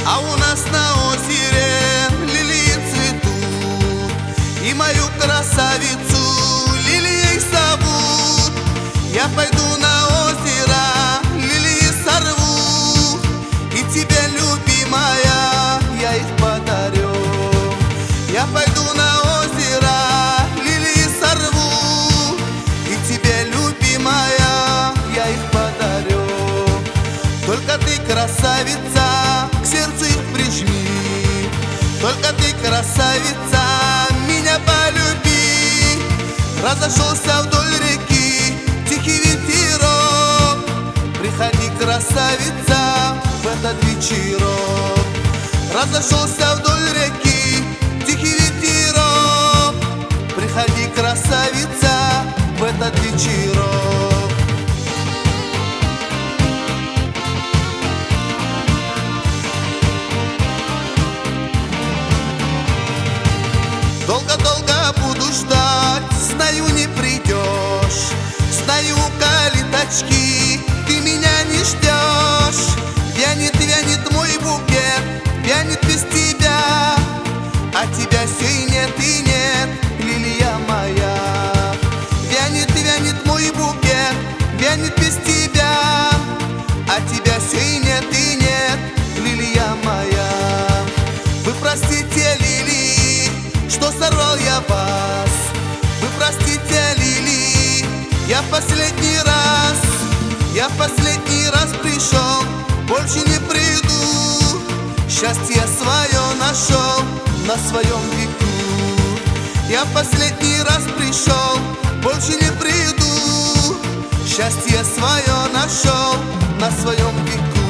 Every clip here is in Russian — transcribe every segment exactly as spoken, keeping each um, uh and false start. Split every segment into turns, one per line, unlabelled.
А у нас на озере лилии цветут, и мою красавицу лилией зовут. Я пойду на озеро, лилии сорву, и тебе, любимая, я их подарю. Я пойду на озеро, лилии сорву, и тебе, любимая, я их подарю. Только ты, красавица, к сердцу их прижми. Только ты, красавица, меня полюби. Разошелся вдоль реки тихий ветерок. Приходи, красавица, в этот вечерок. Разошелся вдоль реки тихий ветерок. Приходи, красавица, в этот вечерок. Долго-долго буду ждать, знаю, не придешь. Знаю, калиточки, ты меня не ждешь. Вянет, вянет мой букет, вянет без тебя. А тебя все и нет, и нет, лилия моя. Вянет, вянет мой букет, вянет без тебя. А тебя все и нет, и нет, лилия моя. Вы простите, лилии, что сорвал я вас. Вы простите, лилии, я последний раз. Я последний раз пришел, больше не приду. Счастье свое нашел на своем веку. Я последний раз пришел, больше не приду. Счастье свое нашел на своем веку.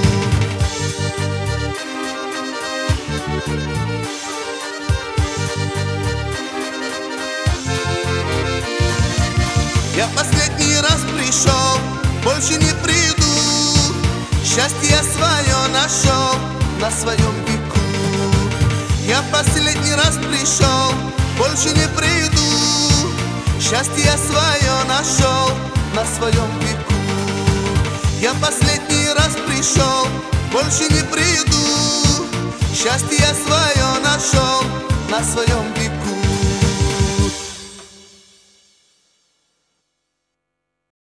Я последний раз пришел, больше не приду. Счастье свое нашел на своем веку. Я последний раз пришел, больше не приду. Счастье свое нашел на своем веку. Я последний раз пришел, больше не приду. Счастье свое нашел на своем веку.